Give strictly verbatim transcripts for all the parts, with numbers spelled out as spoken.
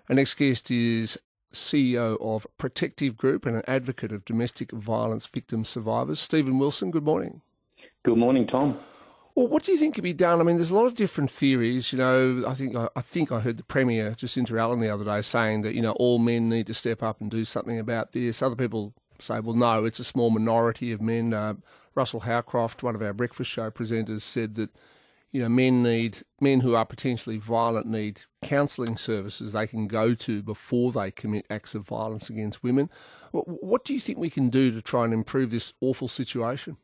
Our next guest is C E O of Protective Group and an advocate of domestic violence victim survivors. Stephen Wilson, good morning. Good morning, Tom. Well, what do you think could be done? I mean, there's a lot of different theories. You know, I think I, I think I heard the Premier, Jacinta Allen, the other day saying that, you know, all men need to step up and do something about this. Other people say, well, no, it's a small minority of men. Uh, Russell Howcroft, one of our breakfast show presenters, said that, you know, men need men who are potentially violent need counselling services they can go to before they commit acts of violence against women. What, what do you think we can do to try and improve this awful situation?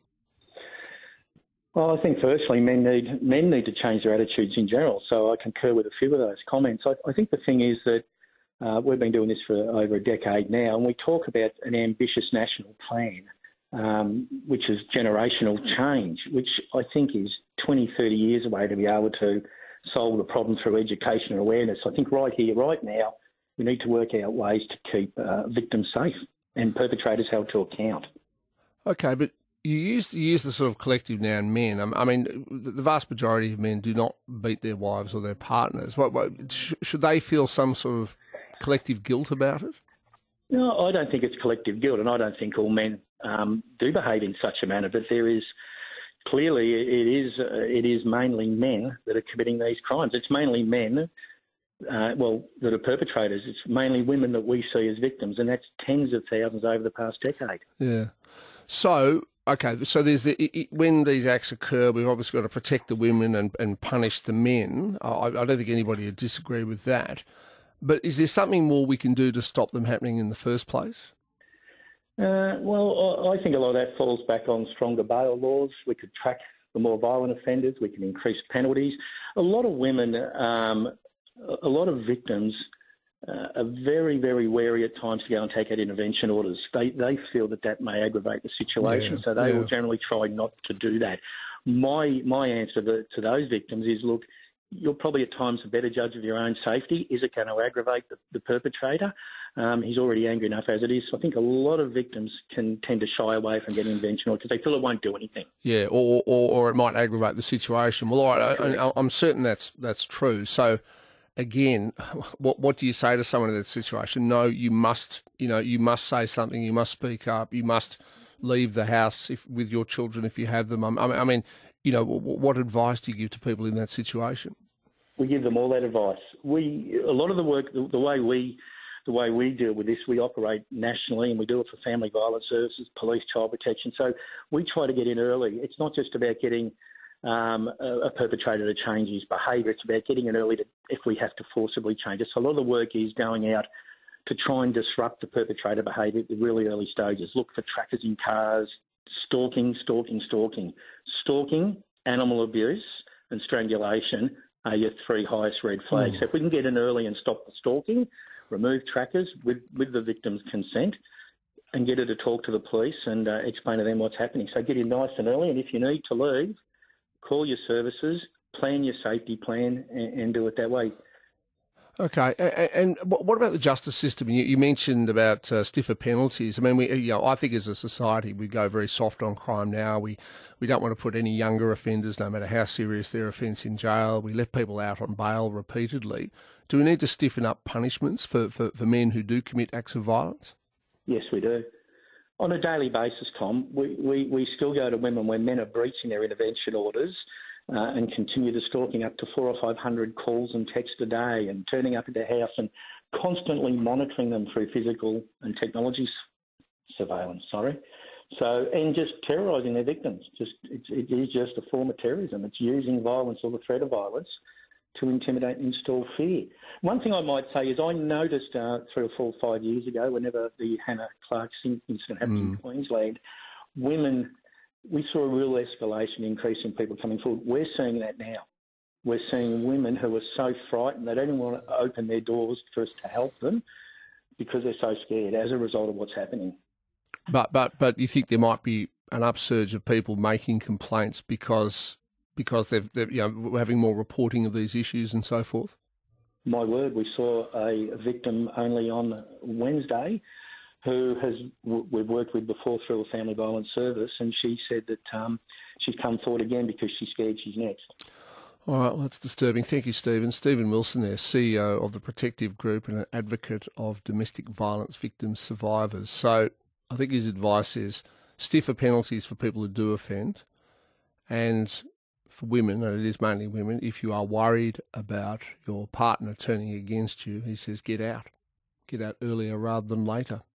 Well, I think firstly, men need men need to change their attitudes in general. So I concur with a few of those comments. I, I think the thing is that uh, we've been doing this for over a decade now, and we talk about an ambitious national plan, um, which is generational change, which I think is twenty, thirty years away to be able to solve the problem through education and awareness. I think right here, right now, we need to work out ways to keep uh, victims safe and perpetrators held to account. Okay, but you use, you use the sort of collective noun men. I mean, the vast majority of men do not beat their wives or their partners. What, what, should they feel some sort of collective guilt about it? No, I don't think it's collective guilt, and I don't think all men um, do behave in such a manner, but there is clearly it is uh, it is mainly men that are committing these crimes. It's mainly men, uh, well, that are perpetrators. It's mainly women that we see as victims, and that's tens of thousands over the past decade. Yeah. So, okay, so there's the, it, when these acts occur, we've obviously got to protect the women and, and punish the men. I, I don't think anybody would disagree with that. But is there something more we can do to stop them happening in the first place? Uh, well, I think a lot of that falls back on stronger bail laws. We could track the more violent offenders. We can increase penalties. A lot of women, um, a lot of victims uh, are very, very wary at times to go and take out intervention orders. They they feel that that may aggravate the situation, Yeah, so they yeah. will generally try not to do that. My my answer to, to those victims is, look, you're probably at times a better judge of your own safety. Is it going to aggravate the, the perpetrator? Um, he's already angry enough as it is. So I think a lot of victims can tend to shy away from getting intervention because they feel it won't do anything. Yeah, or or, or it might aggravate the situation. Well, all right, I, I, I'm certain that's that's true. So, again, what what do you say to someone in that situation? No, you must, you know, you must say something. You must speak up. You must leave the house if, with your children if you have them. I, I mean, you know, what advice do you give to people in that situation? We give them all that advice. We a lot of the work, the, the way we. The way we deal with this, we operate nationally and we do it for family violence services, police, child protection. So we try to get in early. It's not just about getting um, a, a perpetrator to change his behaviour. It's about getting in early to, if we have to forcibly change it. So a lot of the work is going out to try and disrupt the perpetrator behaviour at the really early stages. Look for trackers in cars, stalking, stalking, stalking. Stalking, animal abuse and strangulation are your three highest red flags. Mm. So if we can get in early and stop the stalking, remove trackers with, with the victim's consent and get her to talk to the police and uh, explain to them what's happening. So get in nice and early, and if you need to leave, call your services, plan your safety plan and, and do it that way. Okay, and what about the justice system? You mentioned about uh, stiffer penalties. I mean, we, you know, I think as a society we go very soft on crime now. We we don't want to put any younger offenders, no matter how serious their offence, in jail. We let people out on bail repeatedly. Do we need to stiffen up punishments for, for, for men who do commit acts of violence? Yes, we do. On a daily basis, Tom, we, we, we still go to women when men are breaching their intervention orders uh, and continue to stalking up to four or five hundred calls and texts a day and turning up at their house and constantly monitoring them through physical and technology surveillance, sorry. So, and just terrorising their victims. Just it's, it is just a form of terrorism. It's using violence or the threat of violence to intimidate and install fear. One thing I might say is I noticed uh, three or four or five years ago, whenever the Hannah Clark incident happened Mm. in Queensland, women, we saw a real escalation increase in people coming forward. We're seeing that now. We're seeing women who are so frightened they don't even want to open their doors for us to help them because they're so scared as a result of what's happening. But but but you think there might be an upsurge of people making complaints because because they've, they've you know we're having more reporting of these issues and so forth? My word, we saw a victim only on Wednesday who has we've worked with before through a family violence service, and she said that um, she's come forward again because she's scared she's next. All right, well, that's disturbing. Thank you, Stephen. Stephen Wilson there, C E O of the Protective Group and an advocate of domestic violence victims survivors. So I think his advice is stiffer penalties for people who do offend, and for women, and it is mainly women, if you are worried about your partner turning against you, he says get out. Get out earlier rather than later.